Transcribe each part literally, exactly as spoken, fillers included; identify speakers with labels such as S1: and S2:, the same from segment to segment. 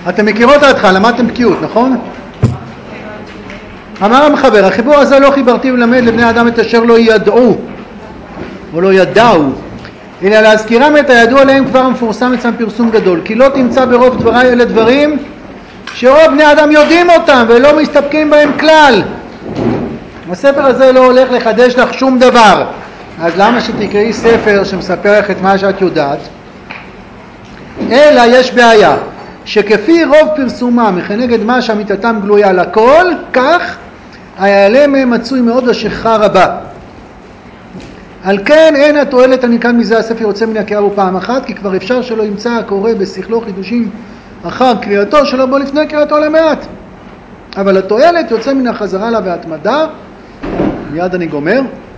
S1: אתם מכירות את ההתחלה, למדתם בקיאות, נכון? אמר המחבר, החיבור הזה לא חיברתי ולמד לבני האדם את אשר לא ידעו, או לא ידעו, אלא להזכירם את הידוע להם כבר המפורסם אצלם פרסום גדול, כי לא תמצא ברוב דבריי אלה דברים שרוב בני האדם יודעים אותם ולא מסתפקים בהם כלל. הספר הזה לא הולך לחדש לך שום דבר, אז למה שתקראי ספר שמספר לך את מה שאת יודעת? אלא יש בעיה, שכפי רוב פרסומם וכנגד מה שאמיתתם גלויה לכל, כך היעלה מהם מצוי מאוד לשכחה רבה. על כן אין התועלת הניקן מזה הספר יוצא מן הקריאה בפעם אחת, כי כבר אפשר שלא ימצא הקורא בשכלו חידושים אחר קריאתו שלא בוא לפני קריאתו למעט. אבל התועלת יוצא מן החזרה לה והתמדה, מיד אני גומר,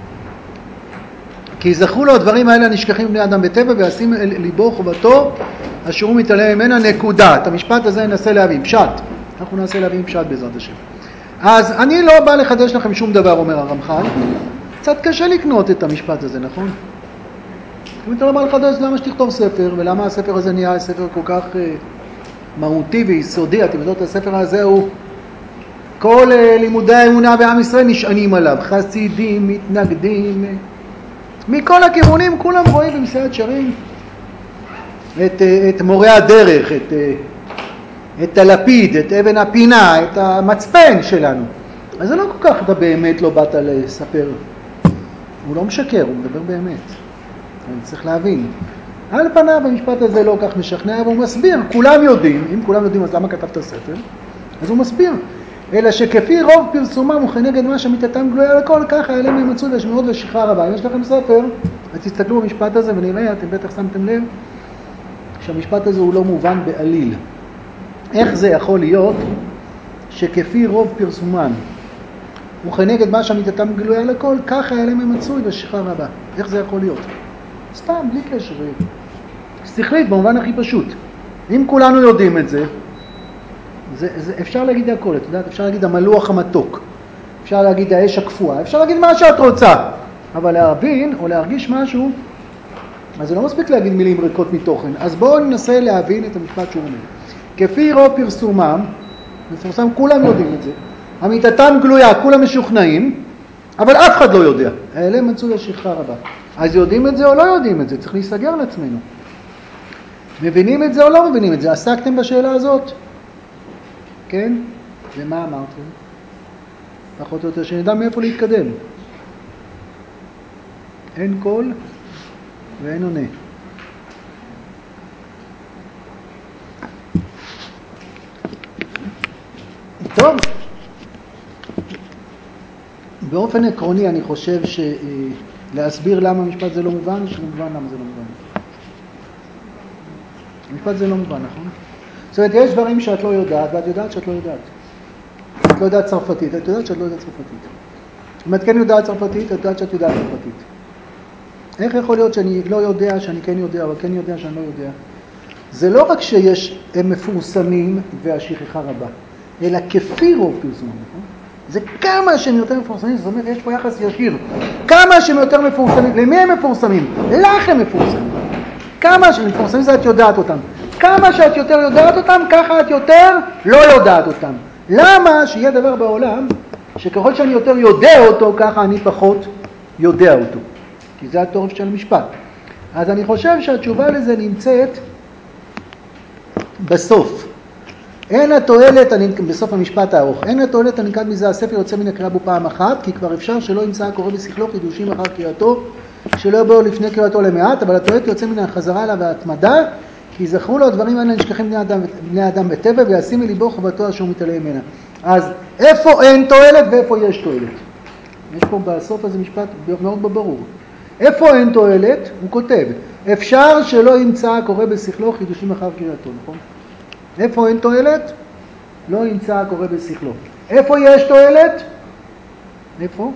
S1: כי זכרו לו הדברים האלה הנשכחים בני אדם בטבע וישים אל ליבו חובתו אשר הוא מתעלם ממנה נקודה. את המשפט הזה ננסה להביא פשט, אנחנו ננסה להביא פשט בעזרת השם. אז אני לא בא לחדש לכם שום דבר, אומר הרמח"ל. קצת קשה לקנות את המשפט הזה, נכון? אם אתה לא בא לחדש, למה שתכתוב ספר, ולמה הספר הזה נהיה ספר כל כך uh, מהותי ויסודי? אתם יודעות, הספר הזה הוא כל uh, לימודי האמונה בעם ישראל נשענים עליו, חסידים, מתנגדים, מכל הכיוונים כולם רואים במסעד שרים את, את מורה הדרך, את, את הלפיד, את אבן הפינה, את המצפן שלנו. אז זה לא כל כך, אתה באמת לא באת לספר. הוא לא משקר, הוא מדבר באמת. אני צריך להבין. על פניו המשפט הזה לא כך משכנע, והוא מסביר. כולם יודעים, אם כולם יודעים אז למה כתבת ספר? אז הוא מסביר. אלא שכפי רוב פרסומם וכנגד מה שאמיתתם גלויה לכל, ככה האלה מהם מצוי לשמרות ושכחה רבה. אם יש לכם ספר, אז תסתכלו במשפט הזה ונראה, אתם בטח שמתם לב, שהמשפט הזה הוא לא מובן בעליל. איך זה יכול להיות שכפי רוב פרסומם וכנגד מה שאמיתתם גלויה לכל, ככה האלה מהם מצוי לשכחה רבה? איך זה יכול להיות? סתם, בלי קשר. שכלית, במובן הכי פשוט. אם כולנו יודעים את זה, זה, זה, אפשר להגיד הכל, את יודעת, אפשר להגיד המלוח המתוק, אפשר להגיד האש הקפואה, אפשר להגיד מה שאת רוצה, אבל להבין או להרגיש משהו, אז זה לא מספיק להגיד מילים ריקות מתוכן. אז בואו ננסה להבין את המשפט שהוא אומר. כפי רוב פרסומם, מפורסם, כולם יודעים את זה, אמיתתם גלויה, כולם משוכנעים, אבל אף אחד לא יודע. האלה מצוי לשכחה רבה. אז יודעים את זה או לא יודעים את זה? צריך להיסגר לעצמנו. מבינים את זה או לא מבינים את זה? עסקתם בשאלה הזאת? כן? ומה אמרתם? פחות או יותר שנדע מאיפה להתקדם. אין קול ואין עונה. טוב. באופן עקרוני אני חושב שלהסביר למה המשפט זה לא מובן, שזה מובן למה זה לא מובן. המשפט זה לא מובן, נכון? זאת אומרת, יש דברים שאת לא יודעת, ואת יודעת שאת לא יודעת. את לא יודעת צרפתית, את יודעת שאת לא יודעת צרפתית. אם את כן יודעת צרפתית, את יודעת שאת יודעת צרפתית. איך יכול להיות שאני לא יודע שאני כן יודע, אבל כן יודע שאני לא יודע? זה לא רק שיש, הם מפורסמים והשכחה רבה, אלא כפי רוב פרסומם, נכון? זה כמה שהם יותר מפורסמים, זאת אומרת, יש פה יחס ישיר. כמה שהם יותר מפורסמים, למי הם מפורסמים? לך הם מפורסמים. כמה שהם מפורסמים זה את יודעת אותם. כמה שאת יותר יודעת אותם, ככה את יותר לא יודעת אותם. למה? שיהיה דבר בעולם, שככל שאני יותר יודע אותו, ככה אני פחות יודע אותו. כי זה התורף של המשפט. אז אני חושב שהתשובה לזה נמצאת בסוף. אין התועלת, אני, בסוף המשפט הארוך, אין התועלת הנקראת מזה הספר יוצא מן הקריאה בו פעם אחת, כי כבר אפשר שלא ימצא הקורא בשכלו חידושים אחר קריאתו, שלא יבואו לפני קריאתו למעט, אבל התועלת יוצא מן החזרה לה וההתמדה, כי זכרו לו הדברים האלה נשכחים בני אדם, בני אדם בטבע, וישים מליבו חובתו אשר הוא מתעלם ממנה. אז איפה אין תועלת ואיפה יש תועלת? יש פה בסוף הזה משפט מאוד ברור. איפה אין תועלת? הוא כותב, אפשר שלא ימצא הקורא בשכלו חידושים אחר קריאתו, נכון? איפה אין תועלת? לא ימצא הקורא בשכלו. איפה יש תועלת? איפה?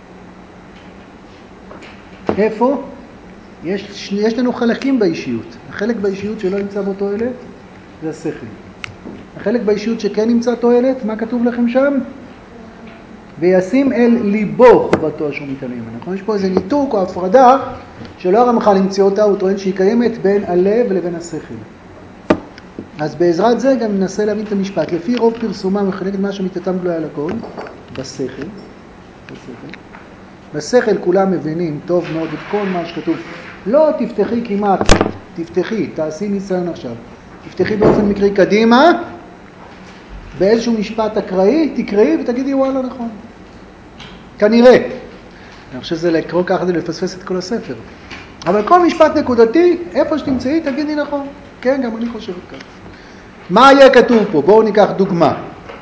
S1: איפה? יש, יש לנו חלקים באישיות. החלק באישיות שלא ימצא בו תועלת, זה השכל. החלק באישיות שכן ימצא תועלת, מה כתוב לכם שם? וישים אל ליבו חובתו אשר מתעלם ממנה. נכון? יש פה איזה ניתוק או הפרדה שלא הרמח"ל ימצא אותה, הוא טוען שהיא קיימת בין הלב לבין השכל. אז בעזרת זה גם ננסה להבין את המשפט. לפי רוב פרסומם מחלקת מה שמיתתם גלויה לכל, בשכל, בשכל. בשכל כולם מבינים טוב מאוד את כל מה שכתוב. לא תפתחי כמעט, תפתחי, תעשי ניסיון עכשיו. תפתחי באופן מקרי קדימה, באיזשהו משפט אקראי, תקראי ותגידי וואלה נכון. כנראה. אני חושב שזה לקרוא ככה זה לפספס את כל הספר. אבל כל משפט נקודתי, איפה שתמצאי, תגידי נכון. כן, גם אני חושבת ככה. מה יהיה כתוב פה? בואו ניקח דוגמה.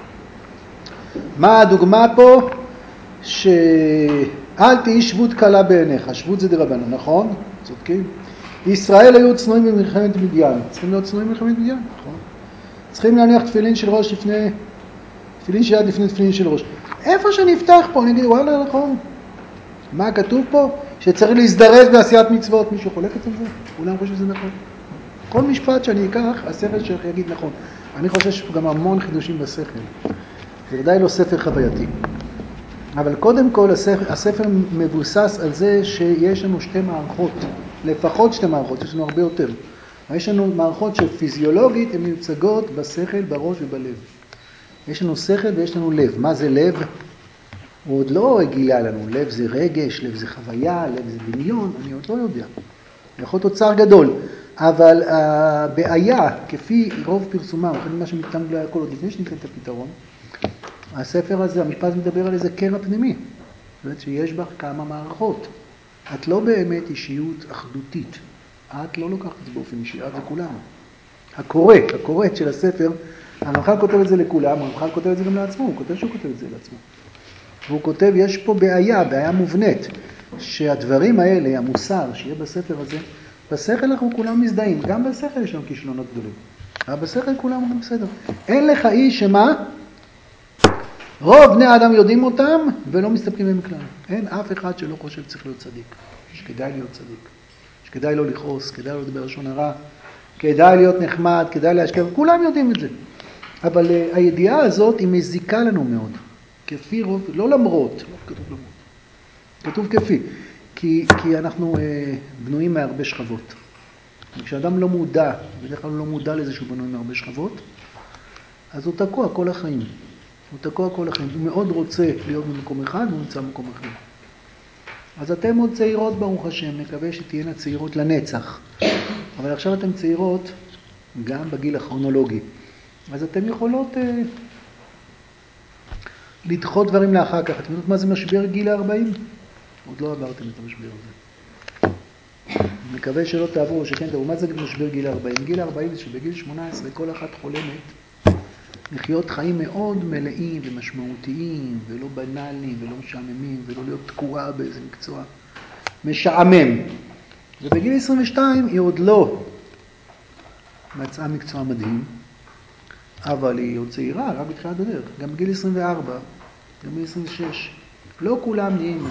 S1: מה הדוגמה פה? שאל תהי שבות קלה בעיניך. שבות זה דרבנן, נכון? צודקים? ישראל היו צנועים במלחמת מדיין. צריכים להיות צנועים במלחמת מדיין, נכון? צריכים להניח תפילין של ראש לפני, תפילין של יד לפני תפילין של ראש. איפה שנפתח פה, אני אגיד, וואלה, נכון. מה כתוב פה? שצריך להזדרז בעשיית מצוות. מישהו חולקת על זה? כולם חושבים שזה נכון. כל משפט שאני אקח, הספר שלך יגיד נכון. אני חושב שיש גם המון חידושים בשכל. זה ודאי לא ספר חווייתי. אבל קודם כל הספר, הספר מבוסס על זה שיש לנו שתי מערכות, לפחות שתי מערכות, יש לנו הרבה יותר. יש לנו מערכות שפיזיולוגית הן מיוצגות בשכל, בראש ובלב. יש לנו שכל ויש לנו לב. מה זה לב? הוא עוד לא גילה לנו. לב זה רגש, לב זה חוויה, לב זה דמיון, אני עוד לא יודע. יכול תוצר גדול. אבל הבעיה, כפי רוב פרסומם, אחרי מה שמתאם גלויה לכל עוד לפני שניתן את הפתרון, הספר הזה, המשפט מדבר על איזה קרע פנימי. זאת אומרת שיש בך כמה מערכות. את לא באמת אישיות אחדותית. את לא לוקחת את זה באופן אישי, את זה כולנו. הקורא, הקוראת של הספר, הרמח"ל כותב את זה לכולם, הרמח"ל כותב את זה גם לעצמו, הוא כותב שהוא כותב את זה לעצמו. והוא כותב, יש פה בעיה, בעיה מובנית, שהדברים האלה, המוסר שיהיה בספר הזה, בשכל אנחנו כולם מזדהים, גם בשכל יש לנו כישלונות גדולים. אבל בשכל כולם אומרים בסדר. אין לך איש שמה? רוב בני האדם יודעים אותם ולא מסתפקים בהם כלל. אין אף אחד שלא חושב צריך להיות צדיק. שכדאי להיות צדיק. שכדאי לא לכעוס, כדאי לא לדבר לשון הרע, כדאי להיות נחמד, כדאי להשקיע, כולם יודעים את זה. אבל uh, הידיעה הזאת היא מזיקה לנו מאוד. כפי רוב, לא למרות, לא כתוב למרות. כתוב כפי. כי, כי אנחנו uh, בנויים מהרבה שכבות. וכשאדם לא מודע, בדרך כלל לא מודע לזה שהוא בנוי מהרבה שכבות, אז הוא תקוע כל החיים. הוא תקוע כל החיים. הוא מאוד רוצה להיות במקום אחד, והוא נמצא במקום אחר. אז אתם עוד צעירות ברוך השם, נקווה שתהיינה צעירות לנצח. אבל עכשיו אתן צעירות גם בגיל הכרונולוגי. אז אתן יכולות אה, לדחות דברים לאחר כך. אתם יודעות מה זה משבר גיל ה-ארבעים? עוד לא עברתם את המשבר הזה. מקווה שלא תעברו, שכן תעברו. מה זה משבר גיל ה-ארבעים? גיל ה-ארבעים זה שבגיל שמונה עשרה כל אחת חולמת לחיות חיים מאוד מלאים ומשמעותיים, ולא בנאליים, ולא משעממים, ולא להיות תקועה באיזה מקצוע משעמם. ובגיל עשרים ושתיים היא עוד לא מצאה מקצוע מדהים, אבל היא עוד צעירה, רק בתחילת הדרך. גם בגיל עשרים וארבע, גם בגיל עשרים ושש. לא כולם נהיים.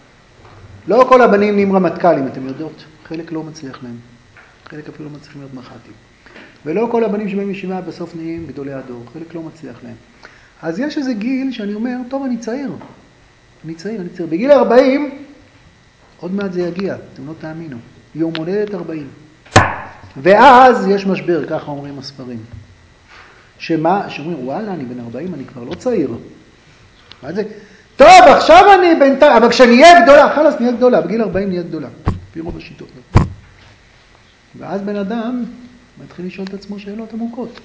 S1: לא כל הבנים נהיים רמטכ"לים, אתם יודעות. חלק לא מצליח להם. חלק אפילו לא מצליחים להיות מח"טים. ולא כל הבנים שבאים ישיבה בסוף נהיים גדולי הדור. חלק לא מצליח להם. אז יש איזה גיל שאני אומר, טוב, אני צעיר. אני צעיר, אני צעיר. בגיל ארבעים, עוד מעט זה יגיע, אתם לא תאמינו. יום הולדת ארבעים. ואז יש משבר, ככה אומרים הספרים. שמה? שאומרים, וואלה, אני בן ארבעים, אני כבר לא צעיר. מה זה? טוב, עכשיו אני בינתיים, אבל כשאני אהיה גדולה, חלס, נהיה גדולה. בגיל ארבעים נהיה גדולה. לפי רוב השיטות. ואז בן אדם מתחיל לשאול את עצמו שאלות עמוקות.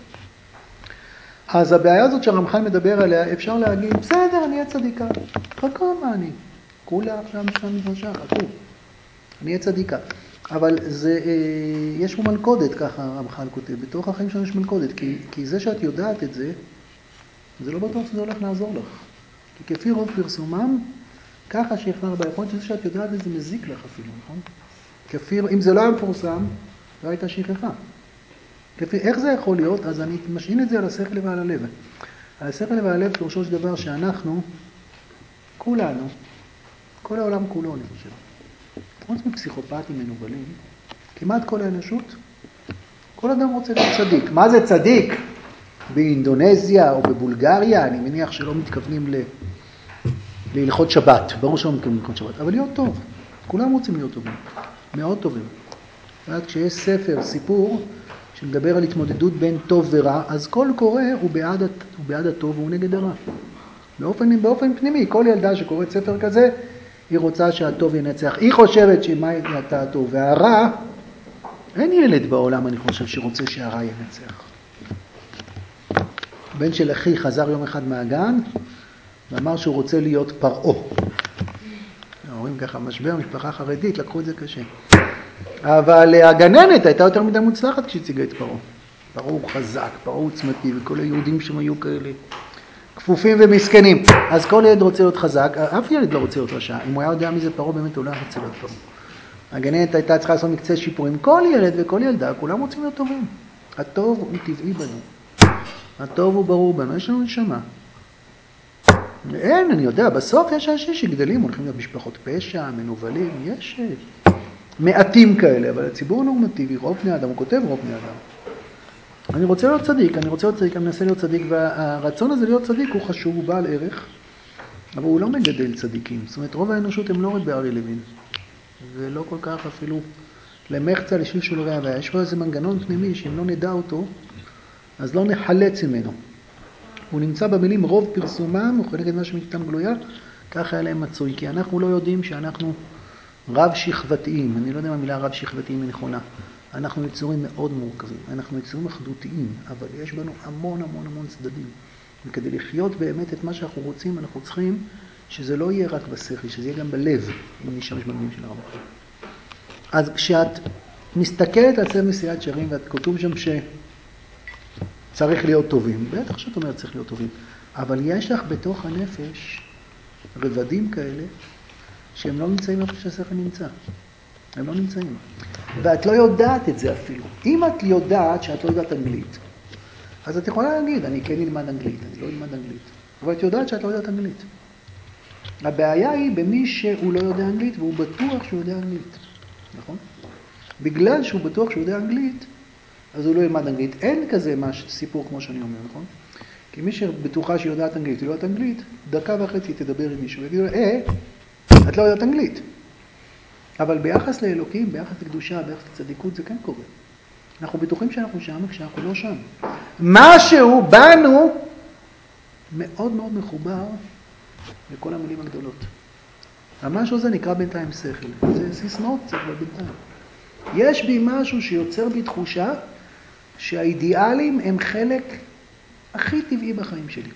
S1: אז הבעיה הזאת שהרמח"ל מדבר עליה, אפשר להגיד, בסדר, אני אהיה צדיקה. חכו מה אני? כולה עכשיו משנה מדרשה, חכו. אני אהיה צדיקה. אבל זה, יש פה מלכודת, ככה הרמח"ל כותב. בתוך החיים שלנו יש מלכודת, כי, כי זה שאת יודעת את זה, זה לא בטוח שזה הולך לעזור לך. כי כפי רוב פרסומם, ככה שיכנר ביכולת שזה שאת יודעת את זה מזיק לך אפילו, נכון? כפי, אם זה לא היה מפורסם, לא הייתה שכחה. כפי, איך זה יכול להיות? אז אני משעין את זה על השכל ועל הלב. על השכל ועל הלב פירושו של דבר שאנחנו, כולנו, כל העולם כולו, אני חושב. חוץ מפסיכופטים מנובלים, כמעט כל האנושות, כל אדם רוצה להיות צדיק. מה זה צדיק? באינדונזיה או בבולגריה, אני מניח שלא מתכוונים ל... להלכות שבת. ברור שלא מתכוונים להלכות שבת, אבל להיות טוב. כולם רוצים להיות טובים. מאוד טובים. ואז כשיש ספר, סיפור, שמדבר על התמודדות בין טוב ורע, אז כל קורא הוא בעד, הוא בעד הטוב והוא נגד הרע. באופן, באופן פנימי, כל ילדה שקוראת ספר כזה, היא רוצה שהטוב ינצח. היא חושבת שמה הייתה הטוב והרע, אין ילד בעולם, אני חושב, שרוצה שהרע ינצח. בן של אחי חזר יום אחד מהגן, ואמר שהוא רוצה להיות פרעה. אומרים ככה, משבר, משפחה חרדית, לקחו את זה קשה. אבל הגננת הייתה יותר מדי מוצלחת כשהציגה את פרעה. פרעה הוא חזק, פרעה הוא עוצמתי, וכל היהודים שם היו כאלה כפופים ומסכנים. אז כל ילד רוצה להיות חזק, אף ילד לא רוצה להיות רשע. אם הוא היה יודע מזה פרעה, באמת הוא לא רוצה להיות פרעה. הגננת הייתה צריכה לעשות מקצה שיפורים. כל ילד וכל ילדה, כולם רוצים להיות טובים. הטוב הוא טבעי בנו. הטוב הוא ברור בנו, יש לנו נשמה. אין, אני יודע, בסוף יש אנשים שגדלים, הולכים להיות משפחות פשע, מנובלים, יש מעטים כאלה, אבל הציבור נורמטיבי, רוב בני אדם, הוא כותב רוב בני אדם. אני רוצה להיות צדיק, אני רוצה להיות צדיק, אני מנסה להיות צדיק, והרצון הזה להיות צדיק הוא חשוב, הוא בעל ערך, אבל הוא לא מגדל צדיקים. זאת אומרת, רוב האנושות הם לא רק בארי לוין, ולא כל כך אפילו למחצה לשלשול רעבה. יש פה איזה מנגנון פנימי שאם לא נדע אותו, אז לא נחלץ ממנו. הוא נמצא במילים רוב פרסומם, הוא חלק את מה שמכתם גלויה, ככה אליהם מצוי, כי אנחנו לא יודעים שאנחנו רב שכבתיים, אני לא יודע אם המילה רב שכבתיים היא נכונה, אנחנו יצורים מאוד מורכבים, אנחנו יצורים אחדותיים, אבל יש בנו המון המון המון צדדים, וכדי לחיות באמת את מה שאנחנו רוצים, אנחנו צריכים שזה לא יהיה רק בשכל, שזה יהיה גם בלב, אם נשמש במילים של הרב. אז כשאת מסתכלת על צלם מסיעת שרים, ואת כתוב שם ש... צריך להיות טובים. בטח שאת אומרת צריך להיות טובים. אבל יש לך בתוך הנפש רבדים כאלה שהם לא נמצאים איפה שהשכל נמצא. הם לא נמצאים. ואת לא יודעת את זה אפילו. אם את יודעת שאת לא יודעת אנגלית, אז את יכולה להגיד, אני כן אלמד אנגלית, אני לא אלמד אנגלית. אבל את יודעת שאת לא יודעת אנגלית. הבעיה היא במי שהוא לא יודע אנגלית והוא בטוח שהוא יודע אנגלית. נכון? בגלל שהוא בטוח שהוא יודע אנגלית, אז הוא לא ילמד אנגלית. אין כזה מש, סיפור כמו שאני אומר, נכון? כי מי שבטוחה שהיא יודעת אנגלית, היא לא יודעת אנגלית, דקה וחצי תדבר עם מישהו, ויגידו לה, אה, את לא יודעת אנגלית. אבל ביחס לאלוקים, ביחס לקדושה, ביחס לצדיקות, זה כן קורה. אנחנו בטוחים שאנחנו שם, כשאנחנו לא שם. משהו בנו מאוד מאוד מחובר לכל המילים הגדולות. המשהו הזה נקרא בינתיים שכל. זה סיסמאות קצת בינתיים. יש בי משהו שיוצר בי תחושה שהאידיאלים הם חלק הכי טבעי בחיים שלי.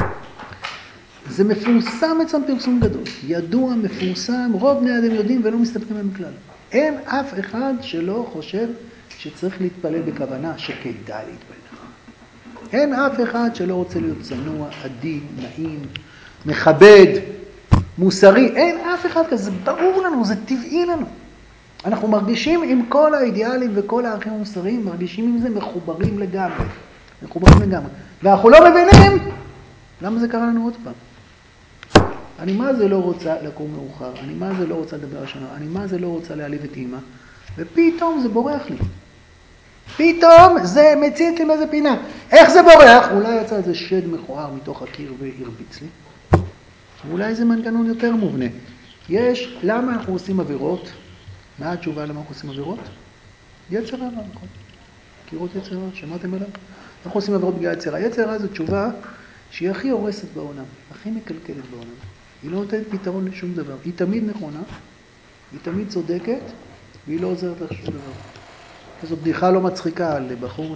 S1: זה מפורסם אצלם פרסום גדול. ידוע, מפורסם, רוב בני אדם יודעים ולא מסתפקים בהם בכלל. אין אף אחד שלא חושב שצריך להתפלל בכוונה, שכדאי להתפלל. אין אף אחד שלא רוצה להיות צנוע, עדין, נעים, מכבד, מוסרי. אין אף אחד כזה, זה ברור לנו, זה טבעי לנו. אנחנו מרגישים עם כל האידיאלים וכל הערכים המוסריים, מרגישים עם זה מחוברים לגמרי. מחוברים לגמרי. ואנחנו לא מבינים למה זה קרה לנו עוד פעם. אני מה זה לא רוצה לקום מאוחר, אני מה זה לא רוצה לדבר השנה, אני מה זה לא רוצה להעליב את אמא, ופתאום זה בורח לי. פתאום זה מציץ לי מאיזה פינה. איך זה בורח? אולי יצא איזה שד מכוער מתוך הקיר והרביץ לי. אולי זה מנגנון יותר מובנה. יש, למה אנחנו עושים עבירות? מה התשובה למה אנחנו עושים עבירות? יצר הרע, נכון? קירות יצר הרע, שמעתם עליו? אנחנו עושים עבירות בגלל יצר הרע. יצר הרע זו תשובה שהיא הכי הורסת בעולם, הכי מקלקלת בעולם. היא לא נותנת פתרון לשום דבר. היא תמיד נכונה, היא תמיד צודקת, והיא לא עוזרת לך שום דבר. זו בדיחה לא מצחיקה על בחור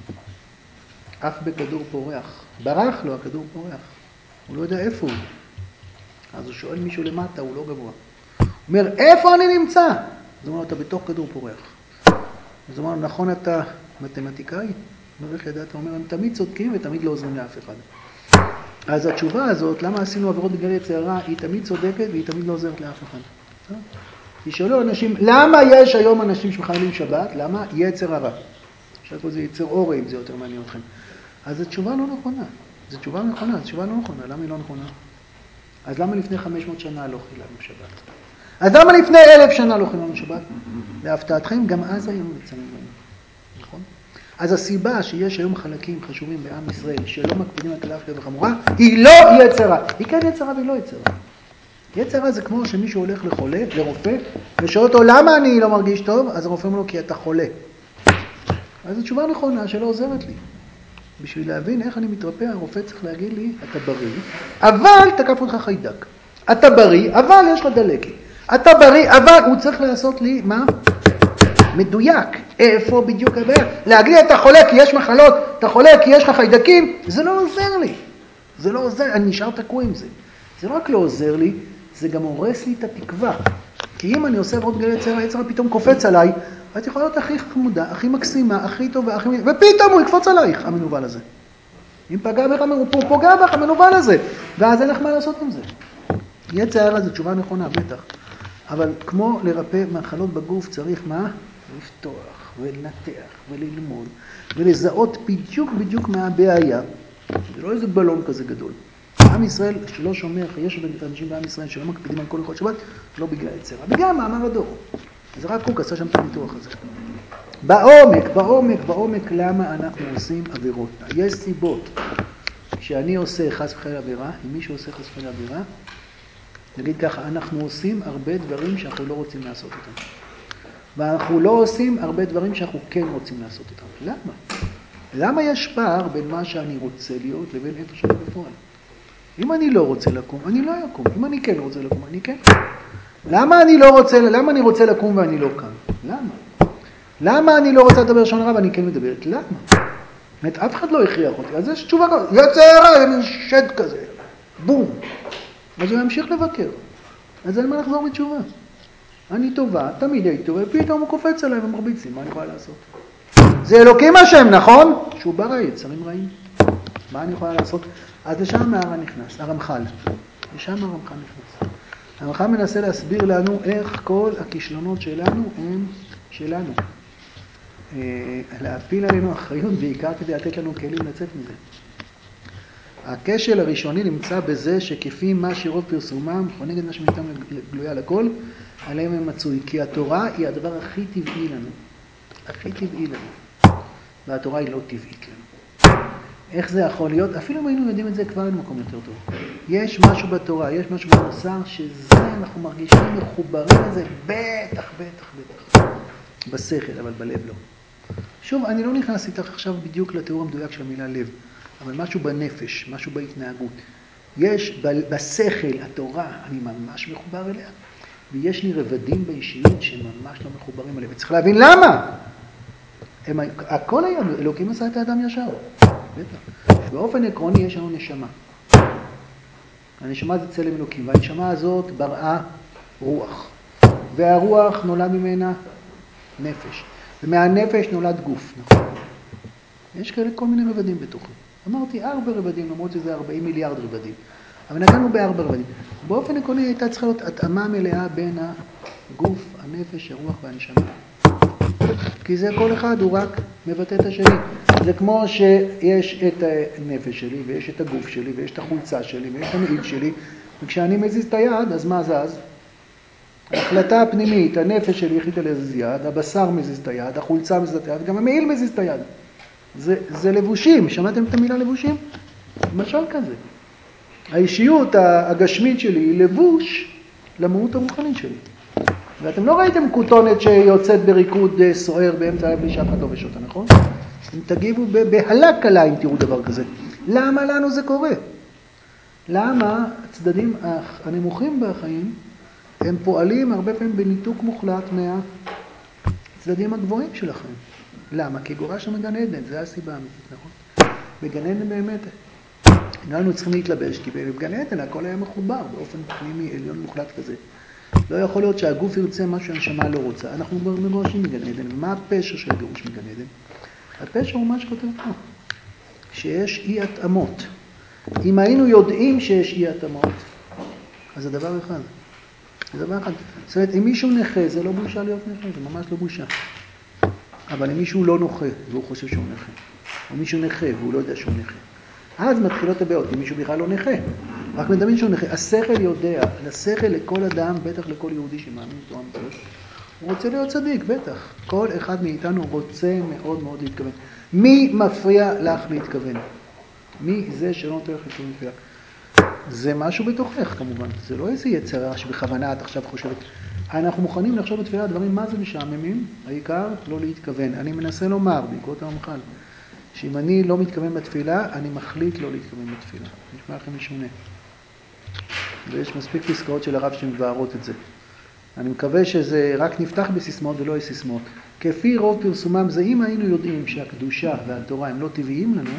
S1: שאף בכדור פורח. ברח לו, הכדור פורח. הוא לא יודע איפה הוא. אז הוא שואל מישהו למטה, הוא לא גבוה. הוא אומר, איפה אני נמצא? אז הוא אומר, אתה בתוך כדור פורח. אז הוא אומר, נכון, אתה מתמטיקאי? הוא אומר, איך ידעת? הוא אומר, הם תמיד צודקים ותמיד לא עוזרים לאף אחד. אז התשובה הזאת, למה עשינו עבירות בגלל יצר הרע, היא תמיד צודקת והיא תמיד לא עוזרת לאף אחד. תשאלו אנשים, למה יש היום אנשים שמחללים שבת? למה? יצר הרע. עכשיו פה זה יצר אורה, אם זה יותר מעניין אתכם. אז התשובה לא נכונה. זו תשובה נכונה, זו תשובה לא נכונה. למה היא לא נכונה? אז למה לפני חמש מאות שנה לא חיללנו שבת? אז למה לפני אלף שנה לא חיללנו שבת? להפתעתכם, גם אז היינו מצרים בנו. נכון? אז הסיבה שיש היום חלקים חשובים בעם ישראל שלא מקפידים על כלל הפקעה וחמורה, היא לא יצרה. היא כן יצרה והיא לא יצרה. יצרה זה כמו שמישהו הולך לחולה, לרופא, ושואל אותו, למה אני לא מרגיש טוב? אז הרופא אומר לו, כי אתה חולה. אז זו תשובה נכונה שלא עוזרת לי. בשביל להבין איך אני מתרפא, הרופא צריך להגיד לי, אתה בריא, אבל תקף אותך חיידק. אתה בריא, אבל יש לך דלקת. אתה בריא, אבל הוא צריך לעשות לי, מה? מדויק. איפה בדיוק הבעיה? להגיד לי, אתה חולה כי יש מחלות, אתה חולה כי יש לך חיידקים, זה לא עוזר לי. זה לא עוזר, אני נשאר תקוע עם זה. זה לא רק לא עוזר לי, זה גם הורס לי את התקווה. כי אם אני עושה עבוד גלי יצר, היצר פתאום קופץ עליי, את יכולה להיות הכי חמודה, הכי מקסימה, הכי טובה, הכי... ופתאום הוא יקפוץ עלייך, המנוול הזה. אם פגע בך, הוא פוגע בך, המנוול הזה. ואז אין לך מה לעשות עם זה. יצר זו תשובה נכונה, בטח. אבל כמו לרפא מחלות בגוף צריך מה? לפתוח ולנתח וללמוד ולזהות בדיוק בדיוק מה הבעיה. זה לא איזה בלון כזה גדול. עם ישראל שלא שומר, יש אנשים בעם ישראל שלא מקפידים על כל הלכות שבת, לא בגלל יצר, בגלל מאמר הדור. אז רק קוק עשה שם את הניתוח הזה. בעומק, בעומק, בעומק, למה אנחנו עושים עבירות? יש סיבות. כשאני עושה חס וחלילה עבירה, אם מישהו עושה חס וחלילה עבירה, נגיד ככה, אנחנו עושים הרבה דברים שאנחנו לא רוצים לעשות אותם. ואנחנו לא עושים הרבה דברים שאנחנו כן רוצים לעשות אותם. למה? למה יש פער בין מה שאני רוצה להיות לבין איפה שאני בפועל? אם אני לא רוצה לקום, אני לא אקום. אם אני כן רוצה לקום, אני כן. למה אני לא רוצה, למה אני רוצה לקום ואני לא קם? למה? למה אני לא רוצה לדבר לשון הרע ואני כן מדברת? למה? באמת, אף אחד לא הכריח אותי. אז יש תשובה כזאת, יצר, זה מין שד כזה. בום. אז הוא ימשיך לבקר. אז אין מה לחזור בתשובה. אני טובה, תמיד הייתי טובה, ופתאום הוא קופץ עליי ומרביץ לי, מה אני יכולה לעשות? זה אלוקים השם, נכון? שהוא ברא יצרים רעים. מה אני יכולה לעשות? אז לשם המערה נכנס, הרמח"ל. לשם הרמח"ל נכנס. הרמח"ל מנסה להסביר לנו איך כל הכישלונות שלנו הם שלנו. להפיל עלינו אחריות בעיקר כדי לתת לנו כלים לצאת מזה. הכשל הראשוני נמצא בזה שכפי מה שרוב פרסומם, חונגת מה שמיתם גלויה לכל, עליהם הם מצוי. כי התורה היא הדבר הכי טבעי לנו. הכי טבעי לנו. והתורה היא לא טבעית לנו. איך זה יכול להיות? אפילו אם היינו יודעים את זה, כבר אין מקום יותר טוב. יש משהו בתורה, יש משהו במוסר, שזה אנחנו מרגישים מחוברים לזה, בטח, בטח, בטח. בשכל, אבל בלב לא. שוב, אני לא נכנס איתך עכשיו בדיוק לתיאור המדויק של המילה לב, אבל משהו בנפש, משהו בהתנהגות. יש בשכל, התורה, אני ממש מחובר אליה, ויש לי רבדים באישיות שממש לא מחוברים אליה, וצריך להבין למה. הם, הכל היה, אלוקים עשה את האדם ישר. בטח. באופן עקרוני יש לנו נשמה. הנשמה זה צלם אלוקים, והנשמה הזאת בראה רוח. והרוח נולד ממנה נפש. ומהנפש נולד גוף, נכון? יש כאלה כל מיני רבדים בתוכו. אמרתי ארבע רבדים, למרות שזה ארבעים מיליארד רבדים. אבל נגענו בארבע רבדים. באופן עקרוני הייתה צריכה להיות התאמה מלאה בין הגוף, הנפש, הרוח והנשמה. כי זה כל אחד, הוא רק מבטא את השני. זה כמו שיש את הנפש שלי, ויש את הגוף שלי, ויש את החולצה שלי, ויש את המעיל שלי, וכשאני מזיז את היד, אז מה זז? ההחלטה הפנימית, הנפש שלי החליטה להזיז יד, הבשר מזיז את היד, החולצה מזיז את היד, גם המעיל מזיז את היד. זה, זה לבושים, שמעתם את המילה לבושים? למשל כזה. האישיות הגשמית שלי היא לבוש למהות הרוחנית שלי. ואתם לא ראיתם כותונת שיוצאת בריקוד סוער באמצע הלילה בלי שאף אחד לובש אותה, נכון? אם תגיבו בהלה קלה אם תראו דבר כזה. למה לנו זה קורה? למה הצדדים הנמוכים בחיים הם פועלים הרבה פעמים בניתוק מוחלט מהצדדים הגבוהים של החיים? למה? כי גורש מגן עדן, זה הסיבה האמיתית, נכון? בגן עדן באמת, אנחנו צריכים להתלבש, כי בגן עדן הכל היה מחובר באופן פנימי, עליון מוחלט כזה. לא יכול להיות שהגוף ירצה משהו שהנשמה לא רוצה. אנחנו מגורשים מגן עדן. מה הפשר של גירוש מגן עדן? הפשר הוא מה שכותב פה. שיש אי התאמות. אם היינו יודעים שיש אי התאמות, אז זה דבר אחד. זה דבר אחד. זאת אומרת, אם מישהו נכה, זה לא בושה להיות נכה, זה ממש לא בושה. אבל אם מישהו לא נוחה, והוא חושב שהוא נכה, או מישהו נכה, והוא לא יודע שהוא נכה, אז מתחילות הבעיות, אם מישהו בכלל לא נכה. רק מדמיין שהוא נכה. השכל יודע, השכל לכל אדם, בטח לכל יהודי שמאמין בתורה מצוות, הוא רוצה להיות צדיק, בטח. כל אחד מאיתנו רוצה מאוד מאוד להתכוון. מי מפריע לך להתכוון? מי זה שלא נותן לך להתכוון תפילה? זה משהו בתוכך כמובן. זה לא איזה יצרה שבכוונה את עכשיו חושבת. אנחנו מוכנים לחשוב בתפילה דברים מה זה משעממים, העיקר לא להתכוון. אני מנסה לומר, בעקבות הרמח"ל, שאם אני לא מתכוון בתפילה, אני מחליט לא להתכוון בתפילה. נשמע לכם משונה. ויש מספיק פסקאות של הרב שמבארות את זה. אני מקווה שזה רק נפתח בסיסמאות ולא יהיה סיסמאות. כפי רוב פרסומם זה, אם היינו יודעים שהקדושה והתורה הם לא טבעיים לנו,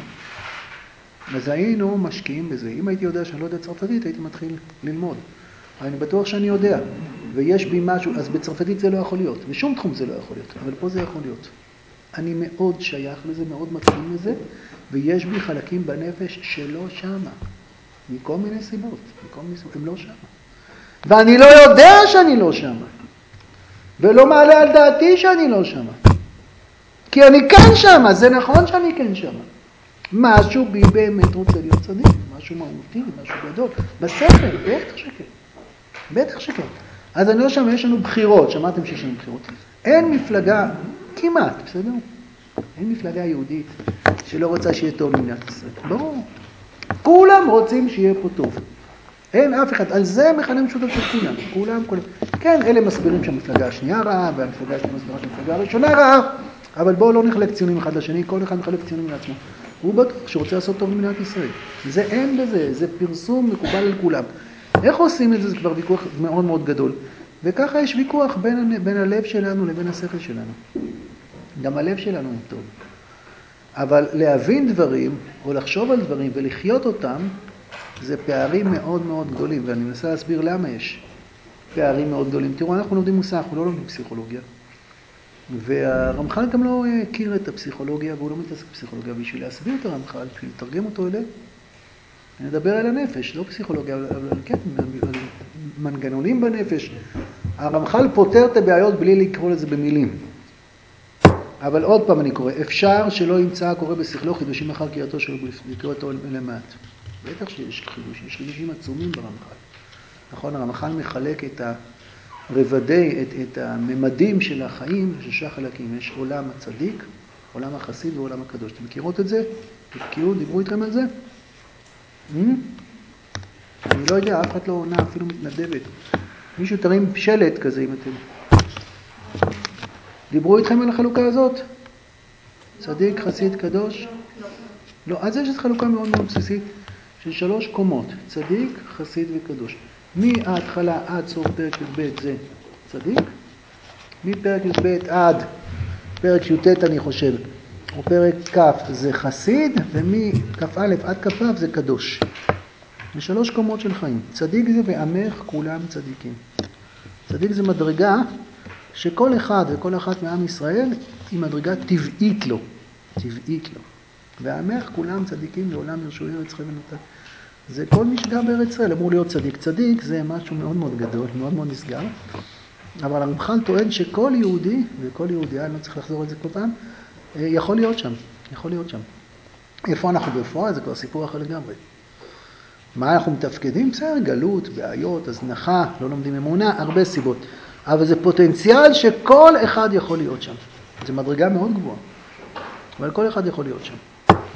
S1: אז היינו משקיעים בזה. אם הייתי יודע שאני לא יודע צרפתית, הייתי מתחיל ללמוד. אני בטוח שאני יודע, ויש בי משהו, אז בצרפתית זה לא יכול להיות, בשום תחום זה לא יכול להיות, אבל פה זה יכול להיות. אני מאוד שייך לזה, מאוד מתאים לזה, ויש בי חלקים בנפש שלא שמה, מכל מיני סיבות, מכל מיני סיבות, הם לא שמה. ואני לא יודע שאני לא שמה, ולא מעלה על דעתי שאני לא שמה, כי אני כן שמה, זה נכון שאני כן שמה. משהו בי באמת רוצה להיות צדיק, משהו מהותי, משהו גדול, בספר, בטח שכן. בטח שכן. אז אני לא שם, יש לנו בחירות, שמעתם שיש לנו בחירות. אין מפלגה, כמעט, בסדר? אין מפלגה יהודית שלא רוצה שיהיה טוב במדינת ישראל. ברור. כולם רוצים שיהיה פה טוב. אין אף אחד, על זה מכנה משותף של כולם. כולם, כולם. כן, אלה מסבירים שהמפלגה השנייה רעה, והמפלגה השנייה מסבירה שהמפלגה הראשונה רעה, אבל בואו לא נחלק ציונים אחד לשני, כל אחד מחלק ציונים לעצמו. הוא בטוח שרוצה לעשות טוב במדינת ישראל. זה אין בזה, זה פרסום מקובל על כולם. איך עושים את זה? זה כבר ויכוח מאוד מאוד גדול. וככה יש ויכוח בין, בין הלב שלנו לבין השכל שלנו. גם הלב שלנו הוא טוב. אבל להבין דברים, או לחשוב על דברים ולחיות אותם, זה פערים מאוד מאוד גדולים. ואני מנסה להסביר למה יש פערים מאוד גדולים. תראו, אנחנו לומדים מוסר, אנחנו לא לומדים פסיכולוגיה. והרמח"ל גם לא הכיר את הפסיכולוגיה, והוא לא מתעסק בפסיכולוגיה. בשביל להסביר את הרמח"ל, בשביל לתרגם אותו אליהם, אני אדבר על הנפש, לא פסיכולוגיה, אבל כן, על מנגנונים בנפש. הרמח"ל פותר את הבעיות בלי לקרוא לזה במילים. אבל עוד פעם אני קורא, אפשר שלא ימצא הקורא בשכלו חידושים אחר קריאתו שלו לקרוא אותו למעט. בטח שיש חידושים, יש חידושים עצומים ברמח"ל. נכון, הרמח"ל מחלק את הרבדי, את, את הממדים של החיים לשישה חלקים. יש עולם הצדיק, עולם החסיד ועולם הקדוש. אתם מכירות את זה? תבקיעו, דיברו איתכם על זה? אני לא יודע, אף אחד לא עונה, אפילו מתנדבת. מישהו תרים שלט כזה אם אתם... דיברו איתכם על החלוקה הזאת? צדיק, חסיד, קדוש? לא, אז יש חלוקה מאוד מאוד בסיסית של שלוש קומות. צדיק, חסיד וקדוש. מההתחלה עד סוף פרק י"ב זה צדיק. מפרק י"ב עד פרק י"ט אני חושב, או פרק כ' זה חסיד, ומכ"א עד כ"ו זה קדוש. בשלוש קומות של חיים. צדיק זה ועמך כולם צדיקים. צדיק זה מדרגה שכל אחד וכל אחת מעם ישראל היא מדרגה טבעית לו. טבעית לו. ועמך כולם צדיקים לעולם ירשו ארץ חבל נתן. זה כל מי שגר בארץ ישראל אמור להיות צדיק. צדיק זה משהו מאוד מאוד גדול, מאוד מאוד נסגר. אבל הרמח"ל טוען שכל יהודי, וכל יהודייה, אני לא צריך לחזור על זה כל פעם, יכול להיות שם. יכול להיות שם. איפה אנחנו בפועל? זה כבר סיפור אחר לגמרי. מה אנחנו מתפקדים? בסדר, גלות, בעיות, הזנחה, לא לומדים אמונה, הרבה סיבות. אבל זה פוטנציאל שכל אחד יכול להיות שם. זו מדרגה מאוד גבוהה. אבל כל אחד יכול להיות שם.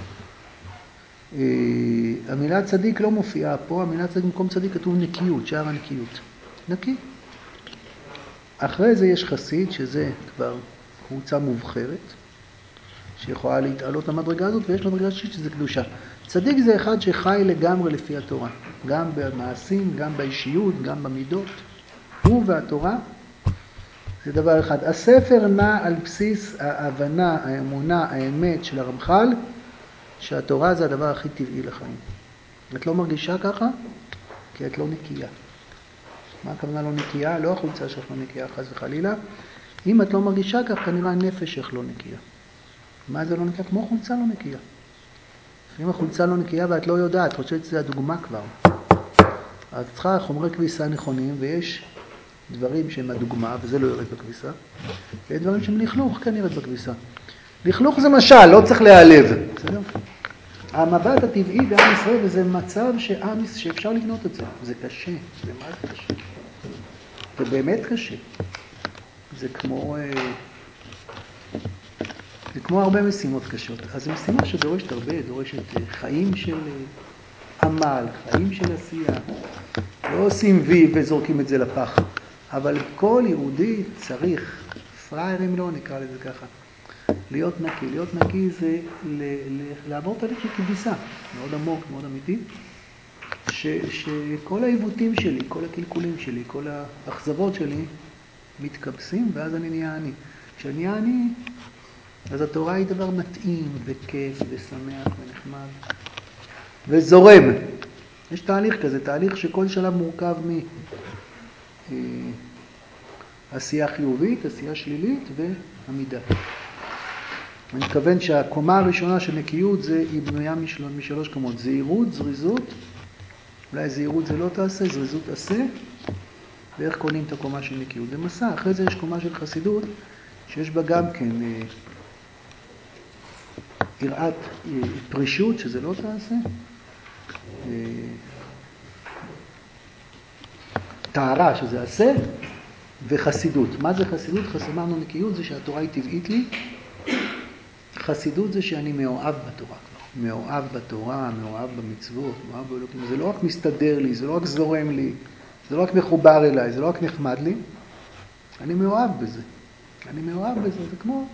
S1: המילה צדיק לא מופיעה פה, המילה צדיק במקום צדיק כתוב נקיות, שער הנקיות. נקי. אחרי זה יש חסיד, שזה כבר קבוצה מובחרת, שיכולה להתעלות למדרגה הזאת, ויש מדרגה שלישית שזה קדושה. צדיק זה אחד שחי לגמרי לפי התורה, גם במעשים, גם באישיות, גם במידות. הוא והתורה זה דבר אחד. הספר נע על בסיס ההבנה, האמונה, האמת של הרמח"ל, שהתורה זה הדבר הכי טבעי לחיים. את לא מרגישה ככה? כי את לא נקייה. מה הכוונה לא נקייה? לא החולצה שלך לא נקייה, חס וחלילה. אם את לא מרגישה כך, כנראה הנפש שלך לא נקייה. מה זה לא נקייה? כמו חולצה לא נקייה. אם החולצה לא נקייה ואת לא יודעת, חושבת שזה הדוגמה כבר. אז צריכה חומרי כביסה נכונים, ויש דברים שהם הדוגמה, וזה לא יורד בכביסה. ויש דברים שהם לכלוך, כן יורד בכביסה. לכלוך זה משל, לא צריך להיעלב. בסדר? המבט הטבעי בעם ישראל, וזה מצב שעם, שאפשר לבנות את זה. זה קשה, זה מה זה קשה. זה באמת קשה. זה כמו... זה כמו הרבה משימות קשות. אז זו משימה שדורשת הרבה, דורשת חיים של עמל, חיים של עשייה. לא עושים וי וזורקים את זה לפח. אבל כל יהודי צריך, פריירים לא נקרא לזה ככה, להיות נקי. להיות נקי זה ל- ל- לעבור תהליך של כביסה, מאוד עמוק, מאוד אמיתי, ש- שכל העיוותים שלי, כל הקלקולים שלי, כל האכזבות שלי מתקבסים, ואז אני נהיה אני. כשאני נהיה אני, אז התורה היא דבר מתאים וכיף ושמח ונחמד וזורם. יש תהליך כזה, תהליך שכל שלב מורכב מעשייה חיובית, עשייה שלילית ועמידה. אני מתכוון שהקומה הראשונה של נקיות זה, היא בנויה משל, משלוש קומות. זהירות, זריזות, אולי זהירות זה לא תעשה, זריזות עשה, ואיך קונים את הקומה של נקיות. זה מסע, אחרי זה יש קומה של חסידות, שיש בה גם כן אה, יראת אה, פרישות, שזה לא תעשה, אה, טהרה, שזה עשה, וחסידות. מה זה חסידות? חסמנו נקיות זה שהתורה היא טבעית לי. חסידות זה שאני מאוהב בתורה כבר. מאוהב בתורה, מאוהב במצוות, מאוהב באלוקים. זה לא רק מסתדר לי, זה לא רק זורם לי, זה לא רק מחובר אליי, זה לא רק נחמד לי. אני מאוהב בזה. אני מאוהב בזה. זה כמו,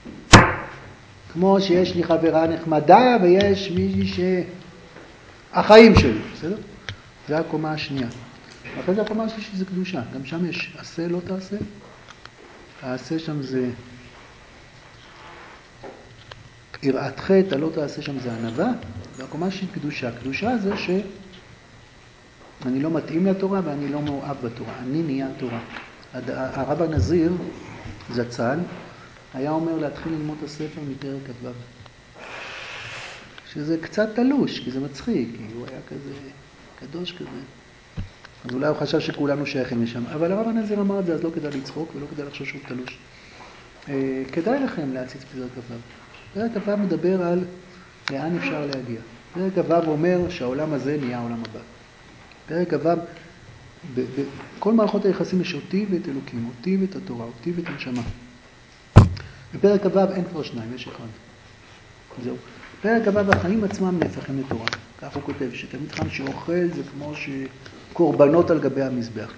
S1: כמו שיש לי חברה נחמדה ויש מישהי ש... החיים שלי, בסדר? זה הקומה השנייה. אחרי זה הקומה השלישית זה קדושה. גם שם יש עשה, לא תעשה. העשה שם זה יראת חטא, הלא תעשה שם זה ענווה. והקומה השלישית קדושה. קדושה זה שאני לא מתאים לתורה ואני לא מאוהב בתורה. אני נהיה תורה. הרב הנזיר, זצ"ל, היה אומר להתחיל ללמוד את הספר מפרק כ"ו. שזה קצת תלוש, כי זה מצחיק, כי הוא היה כזה קדוש כזה. אז אולי הוא חשב שכולנו שייכים לשם. אבל הרב הנזיר אמר את זה, אז לא כדאי לצחוק ולא כדאי לחשוב שהוא תלוש. אה, כדאי לכם להציץ פרק כ"ו. פרק כ"ו מדבר על לאן אפשר להגיע. פרק כ"ו אומר שהעולם הזה נהיה העולם הבא. פרק כ"ו, בכל מערכות היחסים יש אותי ואת אלוקים, אותי ואת התורה, אותי ואת הנשמה. בפרק כ"ו אין כבר שניים, יש אחד. זהו. פרק כ"ו החיים עצמם נהפכים לתורה. כך הוא כותב, שתלמיד חכם שאוכל זה כמו שקורבנות על גבי המזבח.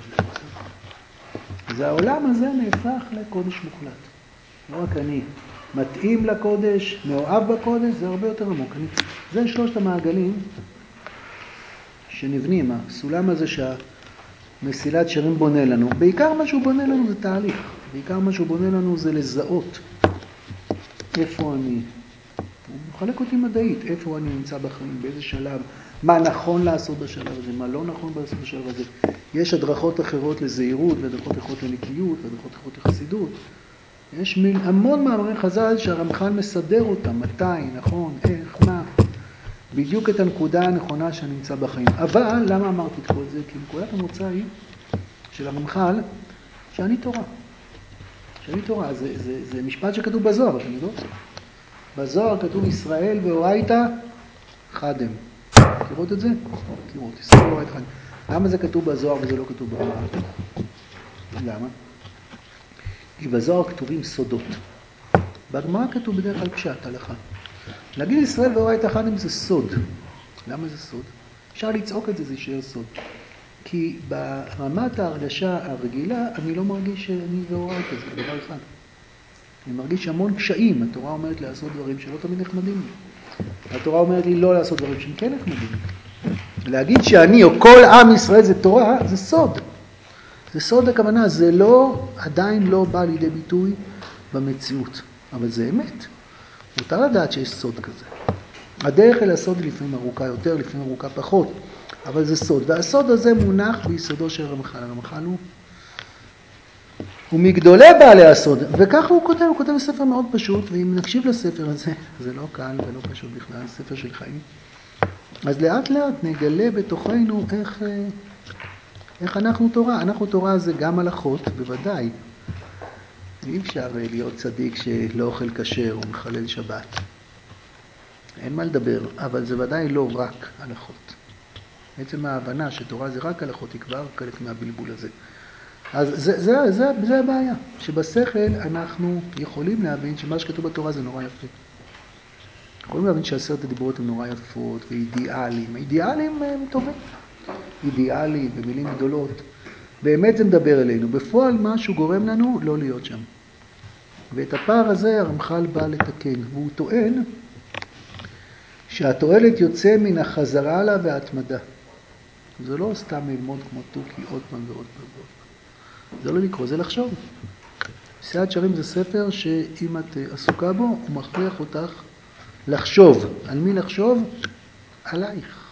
S1: אז העולם הזה נהפך לקודש מוחלט. לא רק אני מתאים לקודש, מאוהב בקודש, זה הרבה יותר עמוק. אני, זה שלושת המעגלים שנבנים, הסולם הזה שהמסילת שרים בונה לנו. בעיקר מה שהוא בונה לנו זה תהליך. בעיקר מה שהוא בונה לנו זה לזהות איפה אני. הוא מחלק אותי מדעית, איפה אני נמצא בחיים, באיזה שלב, מה נכון לעשות בשלב הזה, מה לא נכון לעשות בשלב הזה. יש הדרכות אחרות לזהירות, והדרכות אחרות לנקיות, והדרכות אחרות לחסידות. יש מיל, המון מאמרי חז"ל שהרמח"ל מסדר אותם, מתי, נכון, איך, מה. בדיוק את הנקודה הנכונה שאני נמצא בחיים. אבל למה אמרתי את כל זה? כי נקודת המוצא היא של הרמח"ל שאני תורה. שאני תורה, זה, זה, זה משפט שכתוב בזוהר, אתם יודעות? בזוהר כתוב ישראל ואורייתא חדם. מכירות את זה? מכירות, ישראל ואורייתא חדם. למה זה כתוב בזוהר וזה לא כתוב בגמרא? למה? כי בזוהר כתובים סודות. בגמרא כתוב בדרך כלל פשט, הלכה. להגיד ישראל ואורייתא חדם זה סוד. למה זה סוד? אפשר לצעוק את זה, זה יישאר סוד. כי ברמת ההרגשה הרגילה אני לא מרגיש שאני ואורייתא, זה דבר אחד. אני מרגיש המון קשיים. התורה אומרת לעשות דברים שלא תמיד נחמדים לי. התורה אומרת לי לא לעשות דברים שהם כן נחמדים לי. להגיד שאני או כל עם ישראל זה תורה, זה סוד. זה סוד הכוונה, זה לא, עדיין לא בא לידי ביטוי במציאות. אבל זה אמת. מותר לדעת שיש סוד כזה. הדרך אל הסוד היא לפעמים ארוכה יותר, לפעמים ארוכה פחות. אבל זה סוד. והסוד הזה מונח ביסודו של הרמח"ל. הרמח"ל הוא הוא מגדולי בעלי הסוד, וככה הוא כותב, הוא כותב ספר מאוד פשוט, ואם נקשיב לספר הזה, זה לא קל ולא פשוט בכלל, ספר של חיים. אז לאט לאט נגלה בתוכנו איך, איך אנחנו תורה. אנחנו תורה זה גם הלכות, בוודאי. אי אפשר להיות צדיק שלא אוכל כשר או מחלל שבת. אין מה לדבר, אבל זה ודאי לא רק הלכות. בעצם ההבנה שתורה זה רק הלכות, היא כבר חלק מהבלבול הזה. אז זה, זה, זה, זה הבעיה, שבשכל אנחנו יכולים להבין שמה שכתוב בתורה זה נורא יפה. יכולים להבין שעשרת הדיברות הן נורא יפות ואידיאלים. אידיאלים הם טובים. אידיאלים במילים גדולות. באמת זה מדבר אלינו. בפועל משהו גורם לנו לא להיות שם. ואת הפער הזה הרמח"ל בא לתקן. והוא טוען שהתועלת יוצא מן החזרה לה וההתמדה. זה לא סתם ללמוד כמו תוכי עוד פעם ועוד פעם ועוד פעם. זה לא לקרוא, זה לחשוב. שיאת שרים זה ספר שאם את עסוקה בו, הוא מכריח אותך לחשוב. על מי לחשוב? עלייך.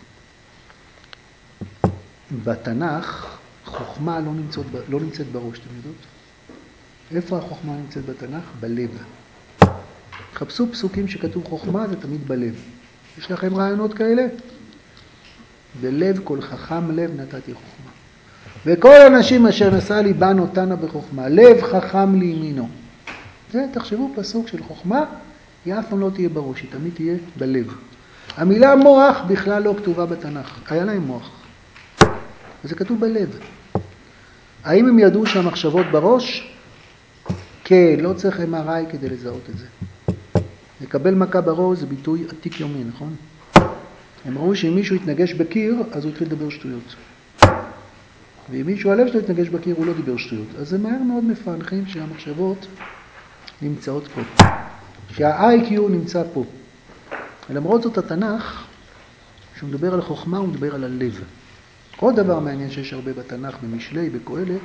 S1: בתנ"ך, חוכמה לא נמצאת, לא נמצאת בראש, אתם יודעות? איפה החוכמה נמצאת בתנ"ך? בלב. חפשו פסוקים שכתוב חוכמה, זה תמיד בלב. יש לכם רעיונות כאלה? בלב כל חכם לב נתתי חוכמה. וכל אנשים אשר נשא ליבן אותנה בחוכמה, לב חכם לימינו. זה, תחשבו פסוק של חוכמה, היא אף פעם לא תהיה בראש, היא תמיד תהיה בלב. המילה מוח בכלל לא כתובה בתנ"ך, היה להם מוח. זה כתוב בלב. האם הם ידעו שהמחשבות בראש? כן, לא צריך אם אר איי כדי לזהות את זה. לקבל מכה בראש זה ביטוי עתיק יומי, נכון? הם ראו שאם מישהו יתנגש בקיר, אז הוא התחיל לדבר שטויות. ואם מישהו הלב שלו יתנגש בקיר, הוא לא דיבר שטויות. אז זה מהר מאוד מפענחים שהמחשבות נמצאות פה. שה-איי קיו נמצא פה. ולמרות זאת התנ"ך, כשהוא מדבר על חוכמה, הוא מדבר על הלב. עוד דבר מעניין שיש הרבה בתנ"ך, במשלי, בקהלת,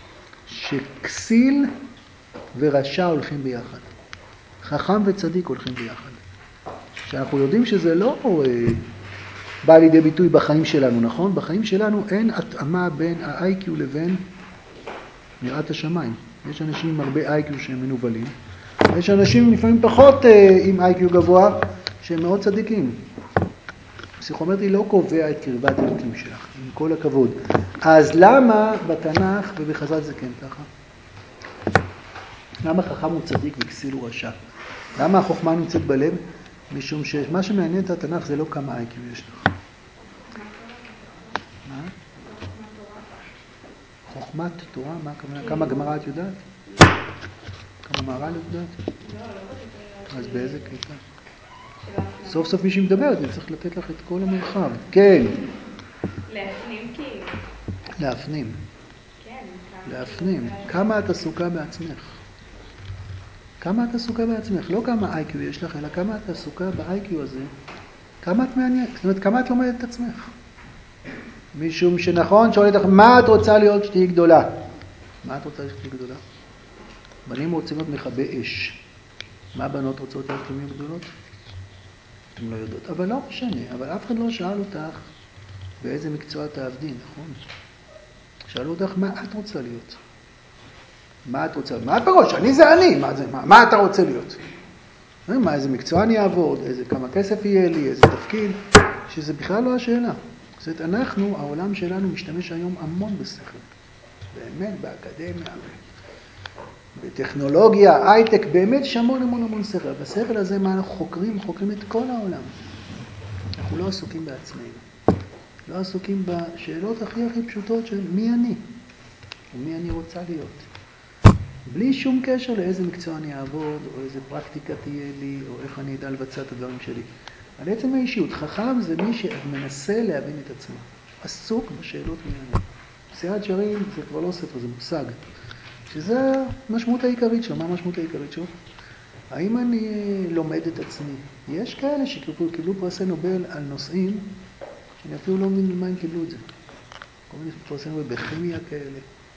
S1: שכסיל ורשע הולכים ביחד. חכם וצדיק הולכים ביחד. שאנחנו יודעים שזה לא בא לידי ביטוי בחיים שלנו, נכון? בחיים שלנו אין התאמה בין ה-איי קיו לבין יראת השמיים. יש אנשים עם הרבה איי קיו שהם מנובלים. יש אנשים לפעמים פחות עם איי קיו גבוה שהם מאוד צדיקים. פסיכומטרי לא קובע את קרבת אלוקים שלך, עם כל הכבוד. אז למה בתנ"ך ובחז"ל זה כן ככה? למה חכם הוא צדיק וכסיל הוא רשע? למה החוכמה נמצאת בלב? משום שמה שמעניין את התנ"ך זה לא כמה איי קיו יש לך. מה? חוכמת תורה, מה הכוונה? כמה גמרא את יודעת? כמה מהר"ל את יודעת? אז באיזה קטע? סוף סוף מי שמדברת, אני צריך לתת לך את כל המרחב. כן.
S2: להפנים כאילו.
S1: להפנים.
S2: כן.
S1: להפנים. כמה את עסוקה בעצמך? כמה את עסוקה בעצמך? לא כמה איי קיו יש לך, אלא כמה את עסוקה ב-איי קיו הזה. כמה את מעניינת? זאת אומרת, כמה את לומדת את עצמך? משום שנכון, שואלת לך, מה את רוצה להיות שתהי גדולה? מה את רוצה שתהי גדולה? בנים רוצים להיות מכבי אש. מה בנות רוצות להיות כמיות גדולות? אתם לא יודעות. אבל לא משנה, אבל אף אחד לא שאל אותך באיזה מקצוע תעבדי, נכון? שאלו אותך, מה את רוצה להיות? מה את רוצה? מה את בראש? אני זה אני. מה, זה, מה, מה אתה רוצה להיות? מה, איזה מקצוע אני אעבוד? איזה, כמה כסף יהיה לי? איזה תפקיד? שזה בכלל לא השאלה. זאת אומרת, אנחנו, העולם שלנו משתמש היום המון בשכל. באמת, באקדמיה, בטכנולוגיה, הייטק, באמת יש המון המון המון שכל. בשכל הזה מה אנחנו חוקרים? חוקרים את כל העולם. אנחנו לא עסוקים בעצמנו. לא עסוקים בשאלות הכי הכי פשוטות של מי אני? ומי אני רוצה להיות? בלי שום קשר לאיזה מקצוע אני אעבוד, או איזה פרקטיקה תהיה לי, או איך אני אדע לבצע את הדברים שלי. על עצם האישיות, חכם זה מי שמנסה להבין את עצמו. עסוק בשאלות מי אני. שיאת שרים זה כבר לא ספר, זה מושג. שזה המשמעות העיקרית שלו. מה המשמעות העיקרית שלו? האם אני לומד את עצמי? יש כאלה שקיבלו פרסי נובל על נושאים, שאני אפילו לא מבין למה הם קיבלו את זה. כל מיני פרסי נובל בכימיה כאלה.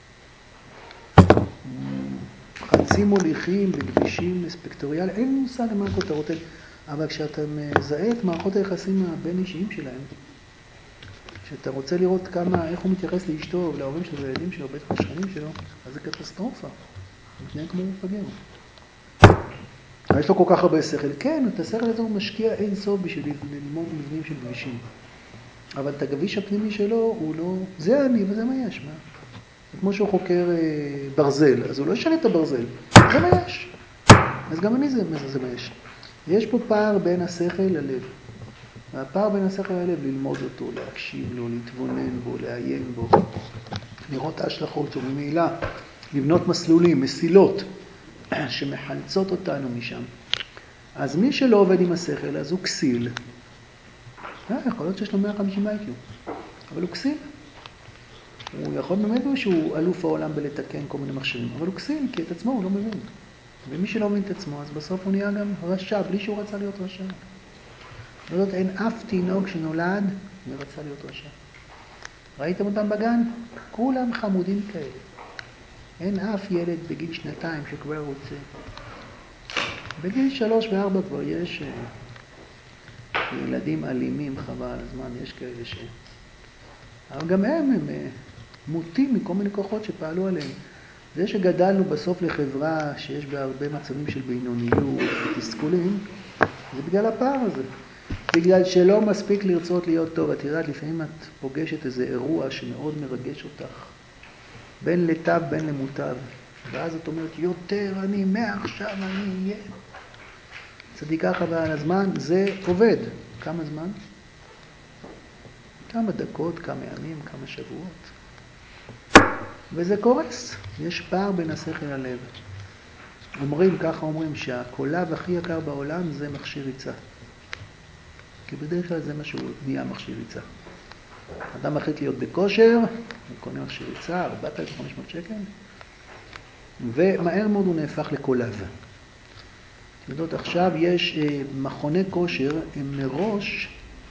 S1: חצי מוליכים בכבישים ספקטוריאליים, אין מושג מה הכותרות האלה. אבל כשאתה מזהה את מערכות היחסים הבין אישיים שלהם, כשאתה רוצה לראות כמה, איך הוא מתייחס לאשתו ולהורים שלו ולילדים שלו, בטח לשכנים שלו, אז זה קטסטרופה. הוא מתנהג כמו מפגר. יש לו כל כך הרבה שכל. כן, את השכל הזה הוא משקיע אין סוף בשביל ללמוד מבנים של כבישים. אבל את הגביש הפנימי שלו, הוא לא... זה אני וזה מה יש, מה? כמו שהוא חוקר ברזל, אז הוא לא ישנה את הברזל. זה מה יש. אז גם אני זה, זה מה יש. יש פה פער בין השכל ללב. והפער בין השכל ללב, ללמוד אותו, להקשיב לו, להתבונן בו, לעיין בו, לראות ההשלכות שלו, ממילא, לבנות מסלולים, מסילות, שמחלצות אותנו משם. אז מי שלא עובד עם השכל, אז הוא כסיל. יכול להיות שיש לו מאה וחמישים איי קיו, אבל הוא כסיל. הוא יכול באמת שהוא אלוף העולם בלתקן כל מיני מכשירים, אבל הוא כסיל, כי את עצמו הוא לא מבין. ומי שלא מבין את עצמו, אז בסוף הוא נהיה גם רשע, בלי שהוא רצה להיות רשע. זאת אין אף תינוק שנולד ורצה להיות רשע. ראיתם אותם בגן? כולם חמודים כאלה. אין אף ילד בגיל שנתיים שכבר רוצה. בגיל שלוש וארבע כבר יש ילדים אלימים, חבל על הזמן, יש כאלה ש... אבל גם הם, הם מוטים מכל מיני כוחות שפעלו עליהם. זה שגדלנו בסוף לחברה שיש בה הרבה מצבים של בינוניות ותסכולים, זה בגלל הפער הזה. בגלל שלא מספיק לרצות להיות טוב. את יודעת, לפעמים את פוגשת איזה אירוע שמאוד מרגש אותך, בין לטב בין למוטב, ואז את אומרת, יותר אני, מעכשיו אני אהיה. צדיקה חבל על הזמן, זה עובד. כמה זמן? כמה דקות, כמה ימים, כמה שבועות. וזה קורס. יש פער בין השכל ללב. אומרים, ככה אומרים, שהקולב הכי יקר בעולם זה מכשיר ריצה. כי בדרך כלל זה מה שהוא נהיה מכשיר ריצה. אדם מחליט להיות בכושר, הוא קונה מכשיר ריצה, ארבעת אלפים וחמש מאות שקל, ומהר מאוד הוא נהפך לקולב. אתם יודעות, עכשיו יש מכוני כושר, הם מראש,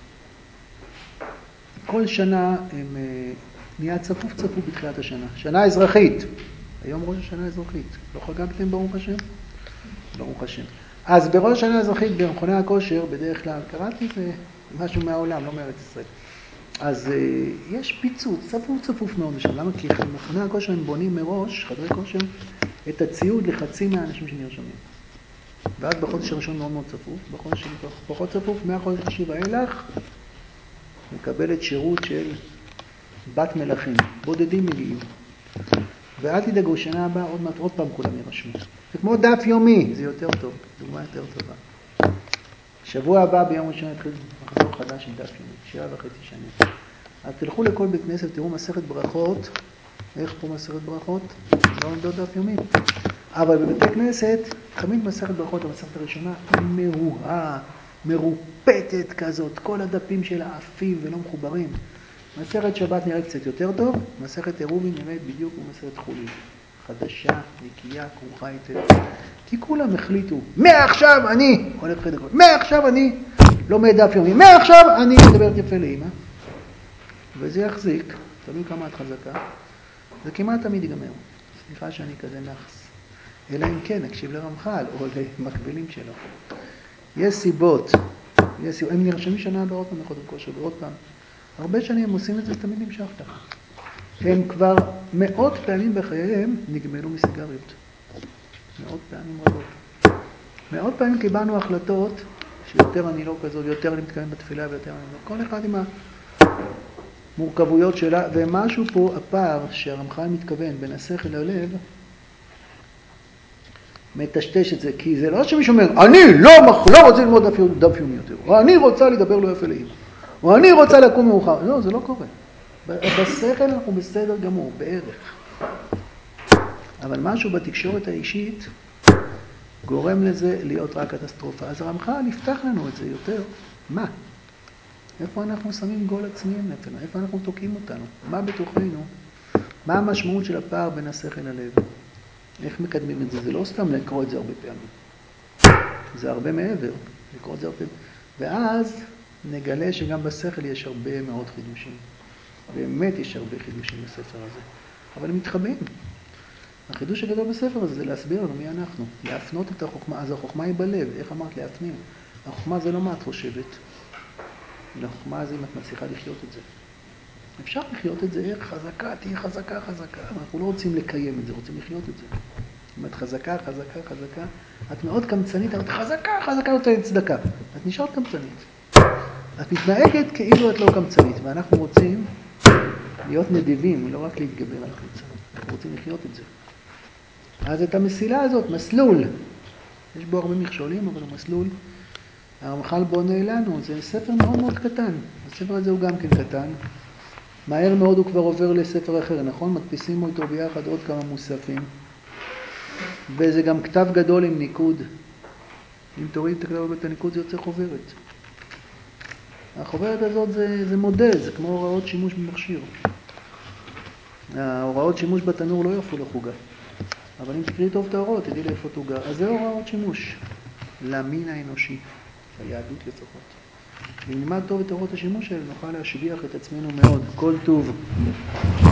S1: כל שנה הם נהיה צפוף צפוף בתחילת השנה. שנה אזרחית. היום ראש השנה אזרחית. לא חגגתם ברוך השם? ברוך השם. אז בראש השנה האזרחית במכוני הכושר, בדרך כלל, קראתי זה משהו מהעולם, לא מארץ ישראל. אז uh, יש פיצוץ, צפוף צפוף מאוד משם. למה? כי מכוני הכושר הם בונים מראש, חדרי כושר, את הציוד לחצי מהאנשים שנרשמים. ואז בחודש הראשון מאוד מאוד צפוף, בחודש פחות צפוף, מהחודש השני ואילך, מקבלת שירות של בת מלכים. בודדים מגיעים. ואל תדאגו, שנה הבאה עוד מעט עוד פעם כולם ירשמו. זה כמו דף יומי, זה יותר טוב, דוגמה יותר טובה. שבוע הבא ביום ראשון התחיל מחזור חדש של דף יומי, שבע וחצי שנים. אז תלכו לכל בית כנסת, תראו מסכת ברכות. איך פה מסכת ברכות? לא עומדות דף יומי. אבל בבתי כנסת, תמיד מסכת ברכות, המסכת הראשונה, מרוהה, מרופטת כזאת, כל הדפים שלה עפים ולא מחוברים. מסכת שבת נראית קצת יותר טוב, מסכת עירובין נראית בדיוק כמו מסכת חולין. חדשה, נקייה, כרוכה היטב. כי כולם החליטו, מעכשיו אני, הולך חדר כל, מעכשיו אני לומד דף יומי, מעכשיו אני מדברת יפה לאמא. וזה יחזיק, תלוי כמה את חזקה, זה כמעט תמיד ייגמר. סליחה שאני כזה נחס. אלא אם כן, נקשיב לרמח"ל או למקבילים שלו. יש סיבות, יש סיבות. הם נרשמים שנה הבאה עוד פעם לחדר כושר, ועוד פעם. הרבה שנים הם עושים את זה, תמיד נמשך ככה. הם כבר מאות פעמים בחייהם נגמלו מסיגריות. מאות פעמים רבות. מאות פעמים קיבלנו החלטות שיותר אני לא כזאת, יותר אני מתכוון בתפילה ויותר אני לא. כל אחד עם המורכבויות שלה, ומשהו פה, הפער שהרמח"ל מתכוון בין השכל ללב, מטשטש את זה, כי זה לא שמישהו אומר, אני לא, לא רוצה ללמוד דף, דף יומי יותר, או אני רוצה לדבר לא יפה לאמא, או אני רוצה לקום מאוחר. לא, זה לא קורה. בשכל אנחנו בסדר גמור, בערך. אבל משהו בתקשורת האישית גורם לזה להיות רק קטסטרופה. אז הרמח"ל נפתח לנו את זה יותר. מה? איפה אנחנו שמים גול עצמיים לפנינו? איפה אנחנו תוקעים אותנו? מה בתוכנו? מה המשמעות של הפער בין השכל ללב? איך מקדמים את זה? זה לא סתם לקרוא את זה הרבה פעמים. זה הרבה מעבר. לקרוא את זה הרבה פעמים. ואז נגלה שגם בשכל יש הרבה מאוד חידושים. באמת יש הרבה חידושים בספר הזה. אבל הם מתחבאים. החידוש הגדול בספר הזה זה להסביר לנו מי אנחנו. להפנות את החוכמה. אז החוכמה היא בלב. איך אמרת? להפנים. החוכמה זה לא מה את חושבת. החוכמה זה אם את מצליחה לחיות את זה. אפשר לחיות את זה, איך חזקה, תהיה חזקה, חזקה. אנחנו לא רוצים לקיים את זה, רוצים לחיות את זה. אם את חזקה, חזקה, חזקה, את מאוד קמצנית, את חזקה, חזקה, נותנת צדקה. את נשארת קמצנית. את מתנהגת כאילו את לא קמצנית, ואנחנו רוצים להיות נדיבים, לא רק להתגבר על החמצה. אנחנו רוצים לחיות את זה. אז את המסילה הזאת, מסלול, יש בו הרבה מכשולים, אבל הוא מסלול. הרמח"ל בונה לנו, זה ספר מאוד מאוד קטן. הספר הזה הוא גם כן קטן. מהר מאוד הוא כבר עובר לספר אחר, נכון? מדפיסים איתו ביחד עוד כמה מוספים. וזה גם כתב גדול עם ניקוד. אם תוריד את הכתב את הניקוד זה יוצא חוברת. החוברת הזאת זה, זה מודל, זה כמו הוראות שימוש במכשיר. ההוראות שימוש בתנור לא יפו לחוגה. אבל אם תקראי טוב את ההוראות, תדעי לאיפה תוגה. אז זה הוראות שימוש. למין האנושי. היהדות לפחות. אם נלמד טוב את הוראות השימוש האלה, נוכל להשביח את עצמנו מאוד. כל טוב.